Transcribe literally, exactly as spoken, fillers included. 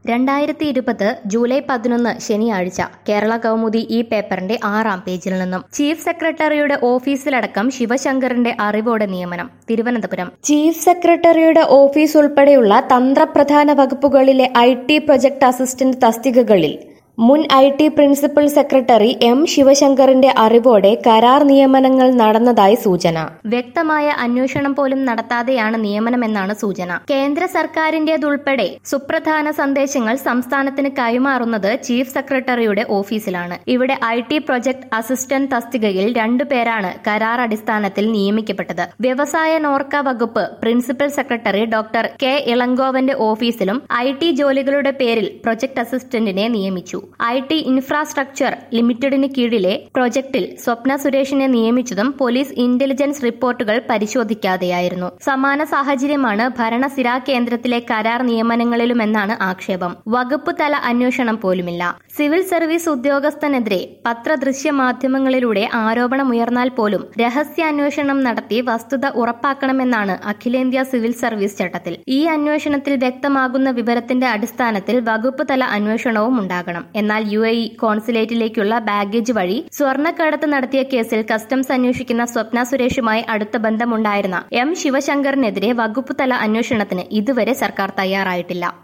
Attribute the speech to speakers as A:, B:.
A: രണ്ടായിരത്തി ഇരുപത് ജൂലൈ പതിനൊന്ന് ശനിയാഴ്ച കേരള കൗമുദി ഈ പേപ്പറിന്റെ ആറാം പേജിൽ നിന്നും ചീഫ് സെക്രട്ടറിയുടെ ഓഫീസിലടക്കം ശിവശങ്കറിന്റെ അറിവോടെ നിയമനം. തിരുവനന്തപുരം ചീഫ് സെക്രട്ടറിയുടെ ഓഫീസ് ഉൾപ്പെടെയുള്ള തന്ത്രപ്രധാന വകുപ്പുകളിലെ ഐ ടി പ്രൊജക്ട് അസിസ്റ്റന്റ് തസ്തികകളിൽ മുൻ I T principal secretary M ശിവശങ്കറിന്റെ അറിവോടെ കരാർ നിയമനങ്ങൾ നടന്നതായി സൂചന. വ്യക്തമായ അന്വേഷണം പോലും നടത്താതെയാണ് നിയമനമെന്നാണ് സൂചന. കേന്ദ്ര സർക്കാരിന്റേതുൾപ്പെടെ സുപ്രധാന സന്ദേശങ്ങൾ സംസ്ഥാനത്തിന് കൈമാറുന്നത് ചീഫ് സെക്രട്ടറിയുടെ ഓഫീസിലാണ്. ഇവിടെ ഐ ടി പ്രൊജക്ട് അസിസ്റ്റന്റ് തസ്തികയിൽ രണ്ടുപേരാണ് കരാർ അടിസ്ഥാനത്തിൽ നിയമിക്കപ്പെട്ടത്. വ്യവസായ നോർക്ക വകുപ്പ് പ്രിൻസിപ്പൽ സെക്രട്ടറി ഡോക്ടർ കെ ഇളങ്കോവന്റെ ഓഫീസിലും ഐ ടി ജോലികളുടെ പേരിൽ പ്രൊജക്ട് അസിസ്റ്റന്റിനെ നിയമിച്ചു. ഐ ടി ഇൻഫ്രാസ്ട്രക്ചർ ലിമിറ്റഡിന് കീഴിലെ പ്രൊജക്ടിൽ സ്വപ്ന സുരേഷിനെ നിയമിച്ചതും പോലീസ് ഇന്റലിജൻസ് റിപ്പോർട്ടുകൾ പരിശോധിക്കാതെയായിരുന്നു. സമാന സാഹചര്യമാണ് ഭരണസിരാ കേന്ദ്രത്തിലെ കരാർ നിയമനങ്ങളിലുമെന്നാണ് ആക്ഷേപം. വകുപ്പ് തല അന്വേഷണം പോലുമില്ല. സിവിൽ സർവീസ് ഉദ്യോഗസ്ഥനെതിരെ പത്രദൃശ്യ മാധ്യമങ്ങളിലൂടെ ആരോപണമുയർന്നാൽ പോലും രഹസ്യാന്വേഷണം നടത്തി വസ്തുത ഉറപ്പാക്കണമെന്നാണ് അഖിലേന്ത്യാ സിവിൽ സർവീസ് ചട്ടത്തിൽ. ഈ അന്വേഷണത്തിൽ വ്യക്തമാകുന്ന വിവരത്തിന്റെ അടിസ്ഥാനത്തിൽ വകുപ്പ് തല അന്വേഷണവും ഉണ്ടാകണം. എന്നാൽ യു എ ഇ കോൺസുലേറ്റിലേക്കുള്ള ബാഗേജ് വഴി സ്വർണ്ണക്കടത്ത് നടത്തിയ കേസിൽ കസ്റ്റംസ് അന്വേഷിക്കുന്ന സ്വപ്ന സുരേഷുമായി അടുത്ത ബന്ധമുണ്ടായിരുന്ന എം ശിവശങ്കറിനെതിരെ വകുപ്പുതല അന്വേഷണത്തിന് ഇതുവരെ സർക്കാർ തയ്യാറായിട്ടില്ല.